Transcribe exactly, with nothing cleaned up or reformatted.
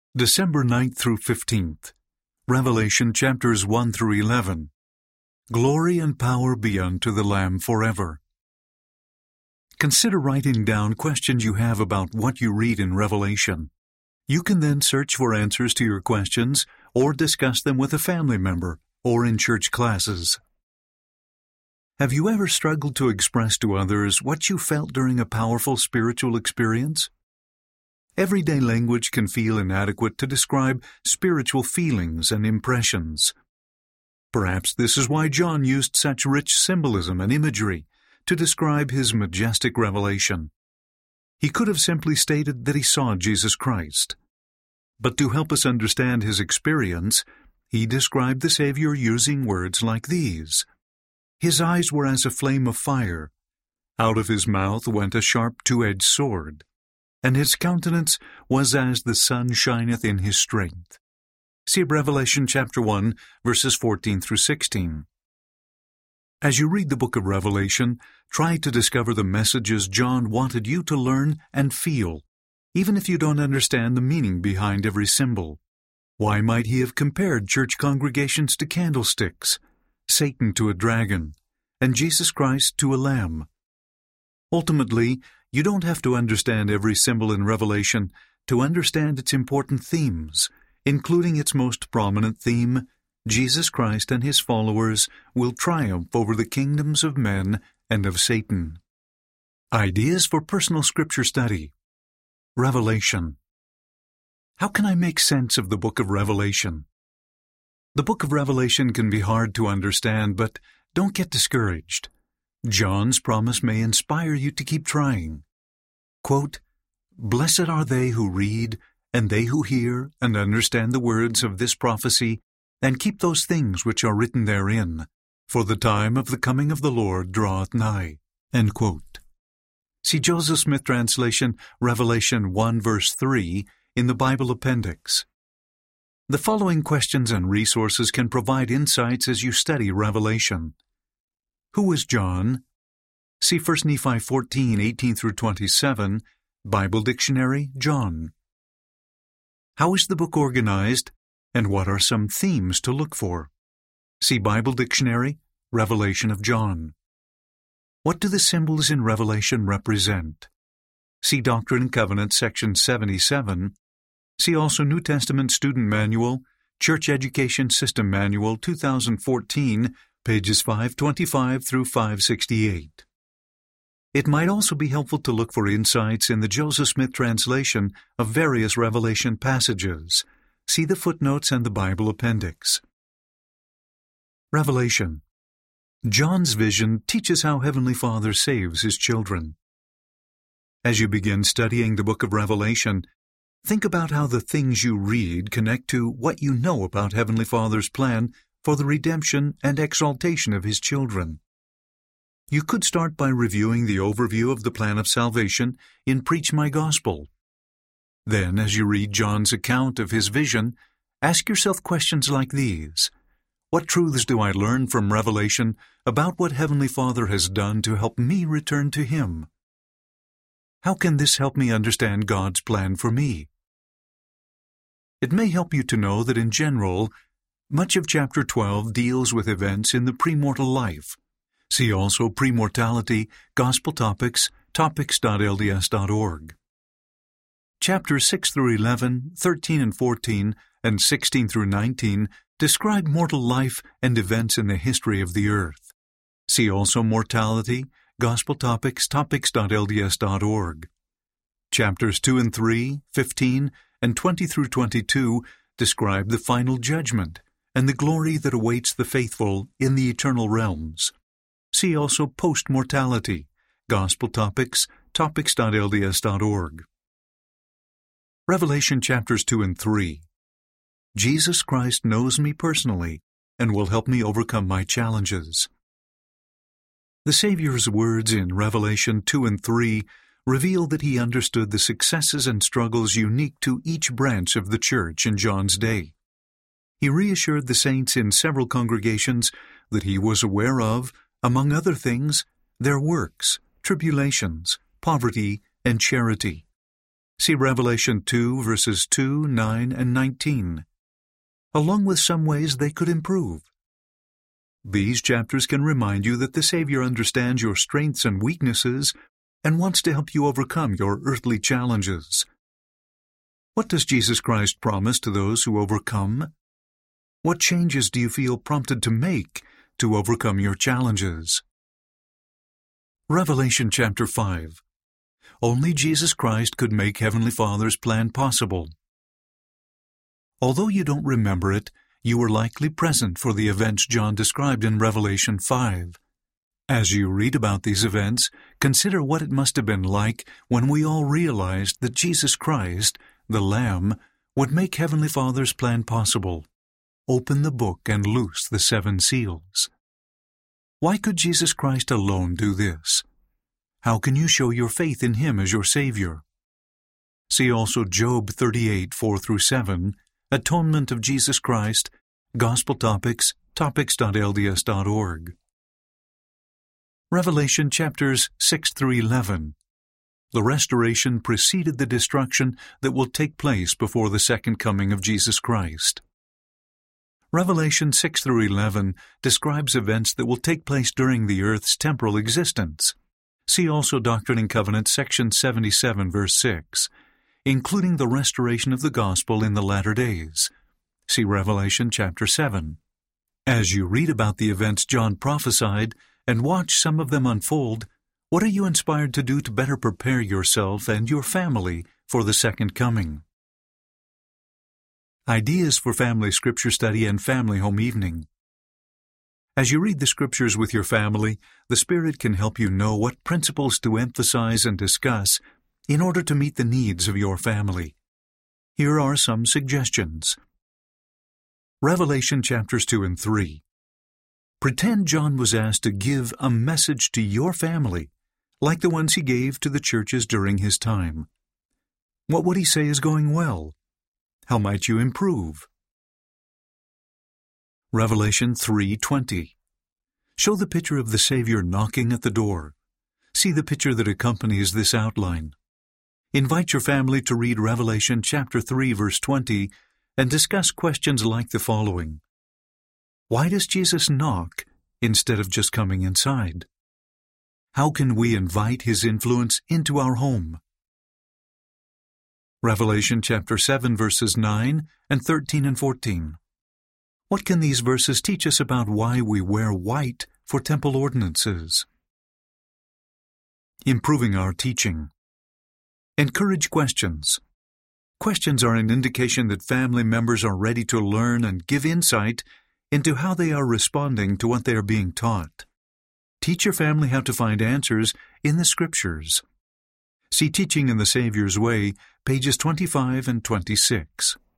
December ninth through fifteenth, Revelation chapters one through eleven. Glory and power be unto the Lamb forever. Consider writing down questions you have about what you read in Revelation. You can then search for answers to your questions or discuss them with a family member or in church classes. Have you ever struggled to express to others what you felt during a powerful spiritual experience? Everyday language can feel inadequate to describe spiritual feelings and impressions. Perhaps this is why John used such rich symbolism and imagery to describe his majestic revelation. He could have simply stated that he saw Jesus Christ. But to help us understand his experience, he described the Savior using words like these. His eyes were as a flame of fire. Out of his mouth went a sharp two-edged sword. And his countenance was as the sun shineth in his strength. See Revelation chapter one, verses fourteen through sixteen. As you read the book of Revelation, try to discover the messages John wanted you to learn and feel, even if you don't understand the meaning behind every symbol. Why might he have compared church congregations to candlesticks, Satan to a dragon, and Jesus Christ to a lamb? Ultimately, you don't have to understand every symbol in Revelation to understand its important themes, including its most prominent theme, Jesus Christ and his followers will triumph over the kingdoms of men and of Satan. Ideas for personal scripture study. Revelation. How can I make sense of the book of Revelation? The book of Revelation can be hard to understand, but don't get discouraged. John's promise may inspire you to keep trying. Quote, "Blessed are they who read, and they who hear, and understand the words of this prophecy, and keep those things which are written therein, for the time of the coming of the Lord draweth nigh." End quote. See Joseph Smith translation, Revelation one verse three, in the Bible Appendix. The following questions and resources can provide insights as you study Revelation. Who is John? See First Nephi fourteen, eighteen through twenty-seven, Bible Dictionary, John. How is the book organized, and what are some themes to look for? See Bible Dictionary, Revelation of John. What do the symbols in Revelation represent? See Doctrine and Covenants, section seventy-seven. See also New Testament Student Manual, Church Education System Manual, two thousand fourteen, pages five twenty-five through five sixty-eight. It might also be helpful to look for insights in the Joseph Smith translation of various Revelation passages. See the footnotes and the Bible Appendix. Revelation. John's vision teaches how Heavenly Father saves His children. As you begin studying the book of Revelation, think about how the things you read connect to what you know about Heavenly Father's plan for the redemption and exaltation of His children. You could start by reviewing the overview of the plan of salvation in Preach My Gospel. Then, as you read John's account of his vision, ask yourself questions like these. What truths do I learn from Revelation about what Heavenly Father has done to help me return to Him? How can this help me understand God's plan for me? It may help you to know that in general, much of chapter twelve deals with events in the premortal life. See also Premortality, Gospel Topics, topics dot L D S dot org. Chapters six through eleven, thirteen and fourteen, and sixteen through nineteen describe mortal life and events in the history of the earth. See also Mortality, Gospel Topics, topics dot L D S dot org. Chapters two and three, fifteen, and twenty through twenty-two describe the final judgment and the glory that awaits the faithful in the eternal realms. See also Post-Mortality, Gospel Topics, topics dot L D S dot org. Revelation chapters two and three. Jesus Christ knows me personally and will help me overcome my challenges. The Savior's words in Revelation two and three reveal that He understood the successes and struggles unique to each branch of the church in John's day. He reassured the saints in several congregations that He was aware of, among other things, their works, tribulations, poverty, and charity. See Revelation two, verses two, nine, and nineteen, along with some ways they could improve. These chapters can remind you that the Savior understands your strengths and weaknesses and wants to help you overcome your earthly challenges. What does Jesus Christ promise to those who overcome? What changes do you feel prompted to make to overcome your challenges? Revelation chapter five. Only Jesus Christ could make Heavenly Father's plan possible. Although you don't remember it, you were likely present for the events John described in Revelation five. As you read about these events, consider what it must have been like when we all realized that Jesus Christ, the Lamb, would make Heavenly Father's plan possible, open the book and loose the seven seals. Why could Jesus Christ alone do this? How can you show your faith in Him as your Savior? See also Job thirty-eight, four through seven, Atonement of Jesus Christ, Gospel Topics, topics dot L D S dot org. Revelation chapters six through eleven. The restoration preceded the destruction that will take place before the second coming of Jesus Christ. Revelation six through eleven describes events that will take place during the earth's temporal existence. See also Doctrine and Covenants, section seventy-seven, verse six, including the restoration of the gospel in the latter days. See Revelation chapter seven. As you read about the events John prophesied and watch some of them unfold, what are you inspired to do to better prepare yourself and your family for the second coming? Ideas for family scripture study and family home evening. As you read the scriptures with your family, the Spirit can help you know what principles to emphasize and discuss in order to meet the needs of your family. Here are some suggestions. Revelation chapters two and three. Pretend John was asked to give a message to your family, like the ones he gave to the churches during his time. What would he say is going well? How might you improve? Revelation three twenty. Show the picture of the Savior knocking at the door. See the picture that accompanies this outline. Invite your family to read Revelation chapter three, verse twenty, and discuss questions like the following. Why does Jesus knock instead of just coming inside? How can we invite His influence into our home? Revelation chapter seven, verses nine and thirteen and fourteen. What can these verses teach us about why we wear white for temple ordinances? Improving our teaching. Encourage questions. Questions are an indication that family members are ready to learn and give insight into how they are responding to what they are being taught. Teach your family how to find answers in the Scriptures. See Teaching in the Savior's Way, pages twenty-five and twenty-six.